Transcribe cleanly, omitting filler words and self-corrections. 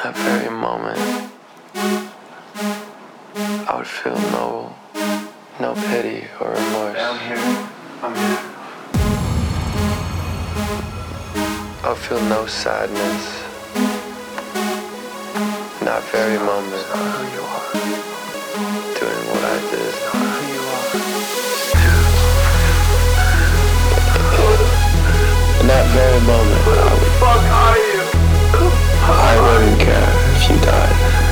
that very moment, I would feel no pity or remorse. I'm here. I would feel no sadness. In that very moment, It's not who you are. doing what I did. It's not who you are. In that very moment, Who the fuck are you? I wouldn't care if you died.